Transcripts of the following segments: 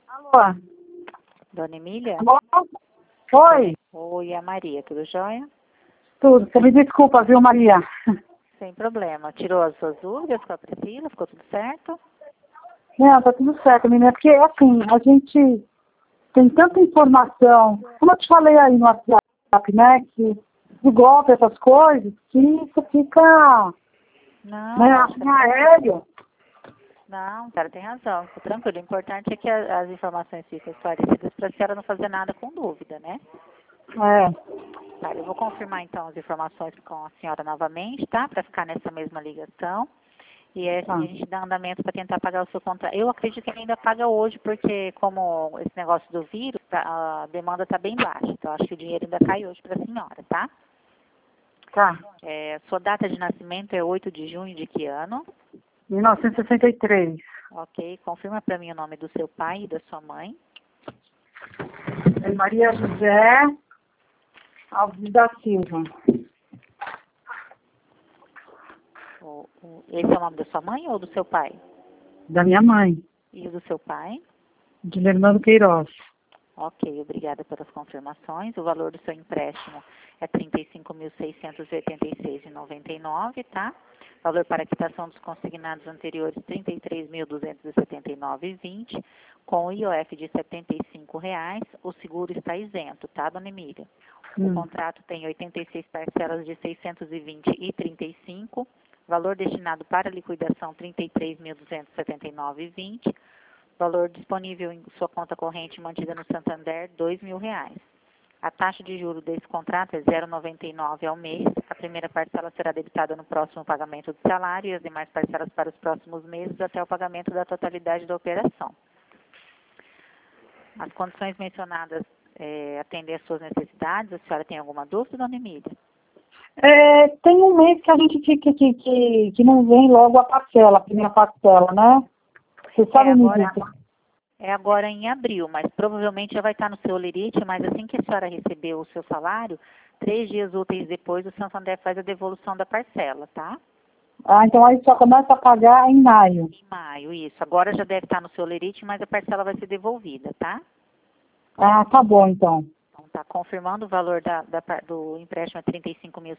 Alô? Dona Emília? Alô? Oi? Oi, é a Maria, tudo jóia? Tudo. Você me desculpa, viu, Maria? Sem problema. Tirou as suas dúvidas com a Priscila? Ficou tudo certo? Não, tá tudo certo, menina. Porque, assim, a gente tem tanta informação, como eu te falei aí no WhatsApp, né, que do golpe, essas coisas, que isso fica, Não, né, não, assim, aéreo. não, a senhora tem razão. Fica tranquilo. O importante é que as informações fiquem esclarecidas para a senhora não fazer nada com dúvida, né? É. Tá, eu vou confirmar então as informações com a senhora novamente, tá? Para ficar nessa mesma ligação. E assim Tá. a gente dá andamento para tentar pagar o seu contrato. Eu acredito que ele ainda paga hoje, porque como esse negócio do vírus, a demanda está bem baixa. Então acho que o dinheiro ainda cai hoje para a senhora, tá? Tá. Sua data de nascimento é 8 de junho de que ano? 1963. Ok. Confirma para mim o nome do seu pai e da sua mãe. É Maria José Alves da Silva. Esse é o nome da sua mãe ou do seu pai? Da minha mãe, E o do seu pai? de Lermando Queiroz. Ok, obrigada pelas confirmações. O valor do seu empréstimo é R$ 35.686,99, tá? Valor para quitação dos consignados anteriores, R$ 33.279,20, com o IOF de R$ 75,00. O seguro está isento, tá, dona Emília? O contrato tem 86 parcelas de R$ 620,35, valor destinado para liquidação R$ 33.279,20, valor disponível em sua conta corrente mantida no Santander, R$ 2.000. A taxa de juros desse contrato é 0,99 ao mês. A primeira parcela será debitada no próximo pagamento do salário e as demais parcelas para os próximos meses até o pagamento da totalidade da operação. As condições mencionadas atendem às suas necessidades. A senhora tem alguma dúvida, dona Emília? Tem um mês que a gente fica que não vem logo a parcela, a primeira parcela, né? Você sabe me dizer? É agora em abril, mas provavelmente já vai estar no seu lerite, mas assim que a senhora receber o seu salário, 3 dias úteis depois o Santander faz a devolução da parcela, tá? Ah, então aí só começa a pagar em maio. Em maio, isso. Agora já deve estar no seu lerite, mas a parcela vai ser devolvida, tá? Ah, tá bom então. Então, tá confirmando o valor do empréstimo é R$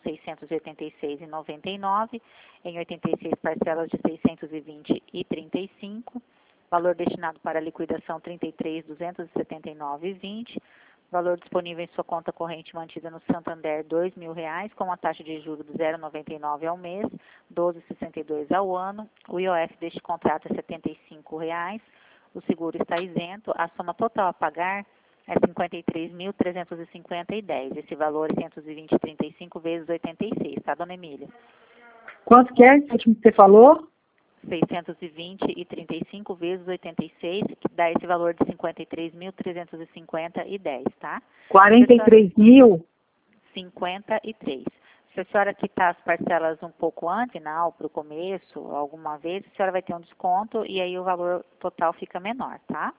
35.686,99, em 86 parcelas de R$ 620,35. Valor destinado para liquidação R$ 33.279,20. Valor disponível em sua conta corrente mantida no Santander, R$ 2.000, com uma taxa de juros de 0,99 ao mês, 12,62 ao ano. O IOF deste contrato é R$ 75,00. O seguro está isento. A soma total a pagar é R$ 53.350,10. Esse valor é 120,35 vezes 86, tá, dona Emília? Quanto que é esse último que você falou? 620,35 vezes 86, que dá esse valor de 53.350,10, tá? 43 mil? 53. Se a senhora quitar as parcelas um pouco antes, final, para o começo, alguma vez, a senhora vai ter um desconto e aí o valor total fica menor, tá?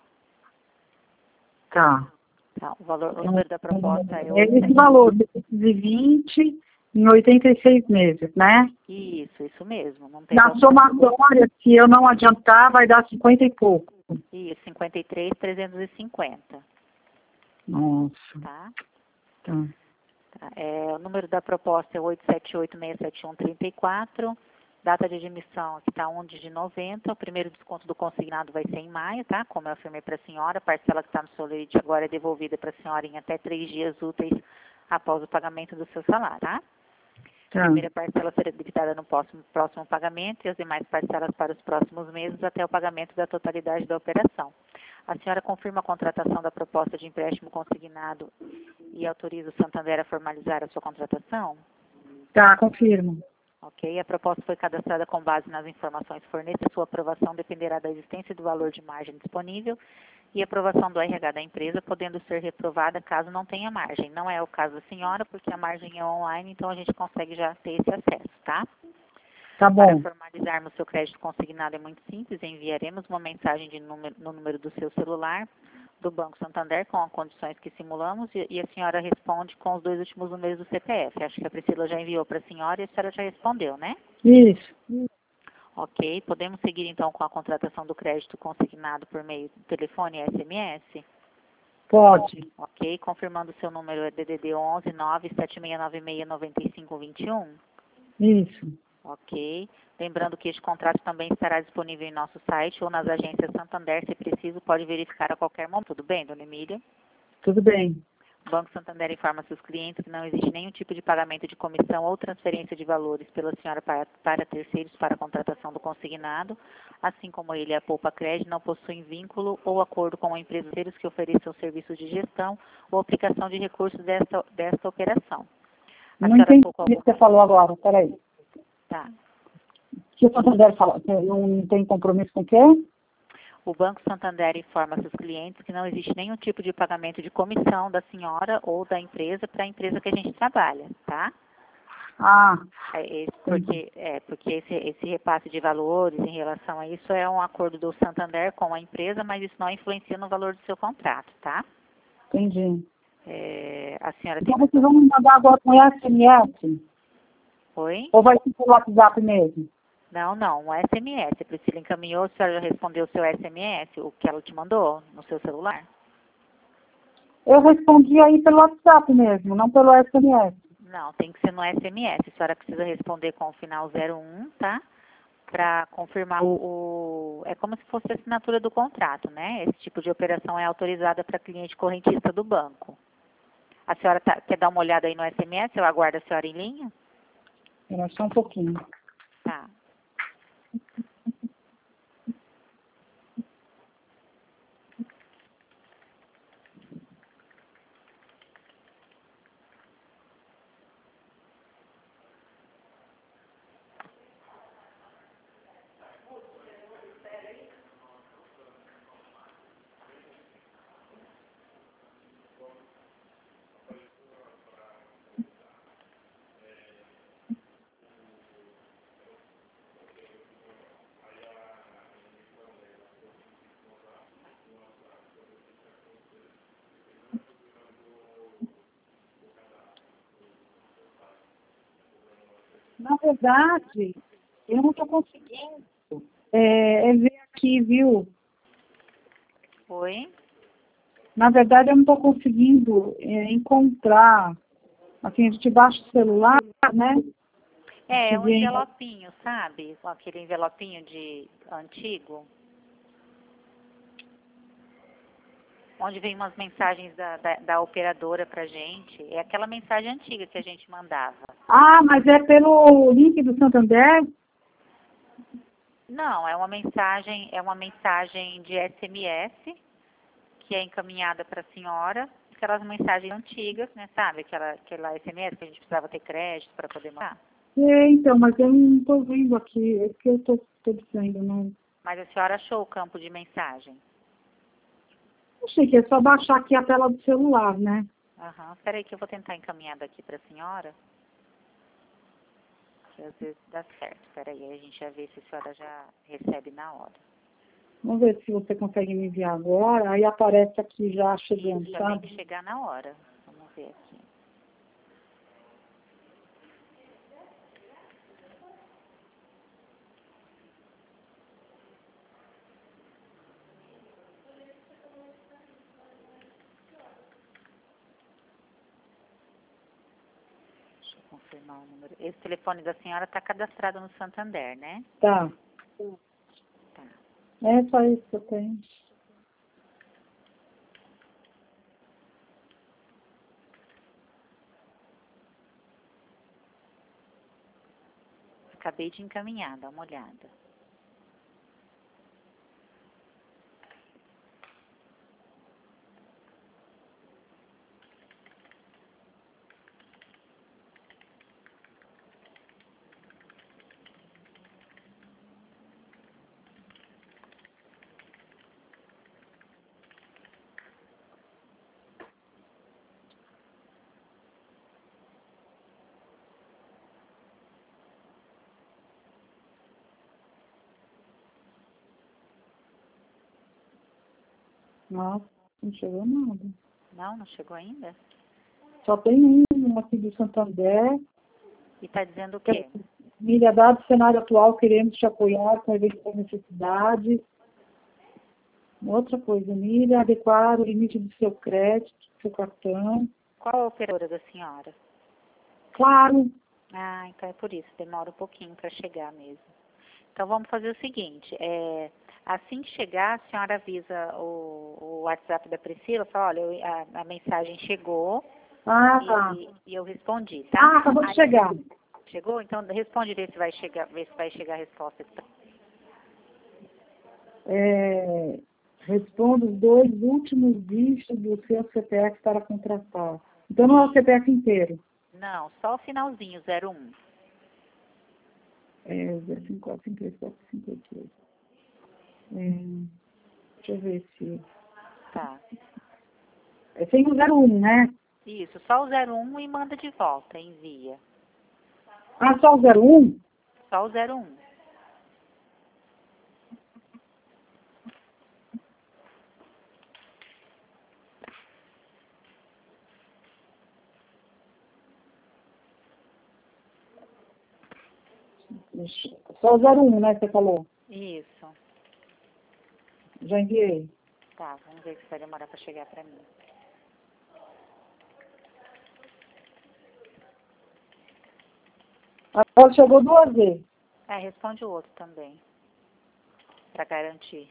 Tá. Tá, o número da proposta é Esse valor, 620 em 86 meses, né? Isso mesmo. Não tem Na somatória, se eu não adiantar, vai dar 50 e pouco. Isso, 53.350. Nossa. Tá? Tá. O número da proposta é 878-671-34. Data de admissão aqui está 1 de 90. O primeiro desconto do consignado vai ser em maio, tá? Como eu afirmei para a senhora, a parcela que está no seu lerite agora é devolvida para a senhora em até 3 dias úteis após o pagamento do seu salário, tá? A primeira parcela será debitada no próximo pagamento e as demais parcelas para os próximos meses até o pagamento da totalidade da operação. A senhora confirma a contratação da proposta de empréstimo consignado e autoriza o Santander a formalizar a sua contratação? Tá, confirmo. Ok, a proposta foi cadastrada com base nas informações fornecidas. Sua aprovação dependerá da existência do valor de margem disponível e aprovação do RH da empresa, podendo ser reprovada caso não tenha margem. Não é o caso da senhora, porque a margem é online, então a gente consegue já ter esse acesso, tá? Tá bom. Para formalizarmos seu crédito consignado é muito simples, enviaremos uma mensagem no número do seu celular do Banco Santander com as condições que simulamos e a senhora responde com os 2 últimos números do CPF. Acho que a Priscila já enviou para a senhora e a senhora já respondeu, né? Isso. Ok, podemos seguir então com a contratação do crédito consignado por meio do telefone e SMS? Pode. Ok, confirmando o seu número é DDD 11 97696 9521. Isso. Ok, lembrando que este contrato também estará disponível em nosso site ou nas agências Santander, se preciso, pode verificar a qualquer momento. Tudo bem, dona Emília? Tudo bem. O Banco Santander informa seus clientes que não existe nenhum tipo de pagamento de comissão ou transferência de valores pela senhora para terceiros para a contratação do consignado, assim como ele e a Poupa Crédito não possuem vínculo ou acordo com empresas que ofereçam serviços de gestão ou aplicação de recursos desta operação. Não entendi o que você falou agora, peraí. Tá. Que o Santander fala, não tem compromisso com o quê? O Banco Santander informa seus clientes que não existe nenhum tipo de pagamento de comissão da senhora ou da empresa para a empresa que a gente trabalha, tá? Ah. Porque esse repasse de valores em relação a isso é um acordo do Santander com a empresa, mas isso não influencia no valor do seu contrato, tá? Entendi. A senhora então tem... vocês vão me mandar agora com SMS? Oi? Ou vai ser pelo WhatsApp mesmo? Não, um SMS. A Priscila encaminhou, a senhora já respondeu o seu SMS, o que ela te mandou no seu celular? Eu respondi aí pelo WhatsApp mesmo, não pelo SMS. Não, tem que ser no SMS. A senhora precisa responder com o final 01, tá? Para confirmar É como se fosse a assinatura do contrato, né? Esse tipo de operação é autorizada para cliente correntista do banco. A senhora quer dar uma olhada aí no SMS? Eu aguardo a senhora em linha? Espera só um pouquinho. Tá. Na verdade, eu não estou conseguindo ver aqui, viu? Oi? Na verdade, eu não estou conseguindo encontrar. Assim, a gente baixa o celular, né? É um envelopinho, sabe? Aquele envelopinho antigo. Onde vem umas mensagens da operadora pra gente. É aquela mensagem antiga que a gente mandava. Ah, mas é pelo link do Santander? Não, é uma mensagem de SMS que é encaminhada para a senhora. Aquelas mensagens antigas, né? Sabe? Aquela SMS que a gente precisava ter crédito para poder mandar. Então, mas eu não estou vendo aqui. É que eu estou dizendo, não. Mas a senhora achou o campo de mensagem? Achei que é só baixar aqui a tela do celular, né? Aham. Espera aí que eu vou tentar encaminhar daqui para a senhora. Que às vezes dá certo. Espera aí, a gente já vê se a senhora já recebe na hora. Vamos ver se você consegue me enviar agora. Aí aparece aqui já chegando, Já sabe? tem que chegar na hora. Vamos ver aqui. Deixa eu confirmar o número. Esse telefone da senhora está cadastrado no Santander, né? Tá. Tá. É só isso que eu tenho. Acabei de encaminhar, dá uma olhada. Nossa, não chegou nada. Não chegou ainda? Só tem um aqui do Santander. E está dizendo o quê? Emília, dado o cenário atual, queremos te apoiar com eventuais necessidades. Outra coisa, Emília, adequar o limite do seu crédito, do seu cartão. Qual a operadora da senhora? Claro. Ah, então é por isso, demora um pouquinho para chegar mesmo. Então vamos fazer o seguinte, assim que chegar, a senhora avisa o WhatsApp da Priscila, fala, olha, a mensagem chegou e eu respondi, tá? Ah, acabou de chegar. Chegou? Então responde, vê se vai chegar a resposta. Responda os 2 últimos dígitos do seu CPF para contratar. Então não é o CPF inteiro. Não, só o finalzinho, 01. 054534583. Deixa eu ver se... Tá. É sem o 01, né? Isso, só o 01 e manda de volta, envia. Ah, só o 01? Só o 01. Só o 01, né, você falou? Isso. Já enviei. Tá, vamos ver se vai demorar para chegar para mim. Agora chegou 2 vezes. Responde o outro também, para garantir.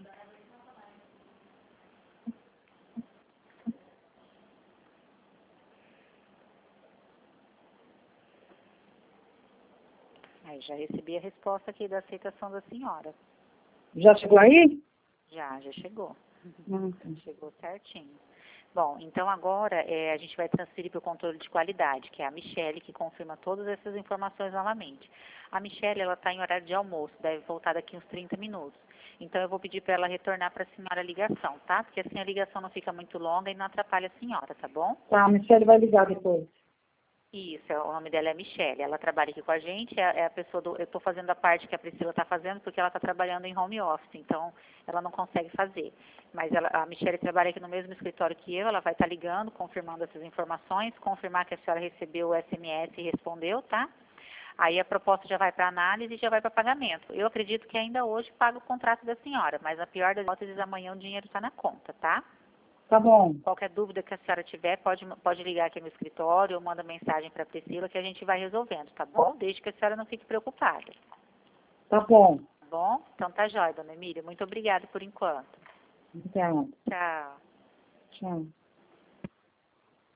Aí já recebi a resposta aqui da aceitação da senhora. Já chegou aí? Já chegou. Tá. Chegou certinho. Bom, então agora a gente vai transferir para o controle de qualidade, que é a Michele, que confirma todas essas informações novamente. A Michele, ela está em horário de almoço, deve voltar daqui uns 30 minutos. Então eu vou pedir para ela retornar para a senhora a ligação, tá? Porque assim a ligação não fica muito longa e não atrapalha a senhora, tá bom? Tá, a Michele vai ligar depois. Isso, o nome dela é Michele, ela trabalha aqui com a gente, é a pessoa eu estou fazendo a parte que a Priscila está fazendo porque ela está trabalhando em home office, então ela não consegue fazer. Mas a Michele trabalha aqui no mesmo escritório que eu, ela vai estar ligando, confirmando essas informações, confirmar que a senhora recebeu o SMS e respondeu, tá? Aí a proposta já vai para análise e já vai para pagamento. Eu acredito que ainda hoje paga o contrato da senhora, mas na pior das hipóteses, amanhã o dinheiro está na conta, tá? Tá bom. Qualquer dúvida que a senhora tiver, pode ligar aqui no escritório ou manda mensagem para a Priscila que a gente vai resolvendo, tá bom? Desde que a senhora não fique preocupada. Tá bom. Tá bom? Então tá jóia, dona Emília. Muito obrigada por enquanto. Então, Tchau. tchau.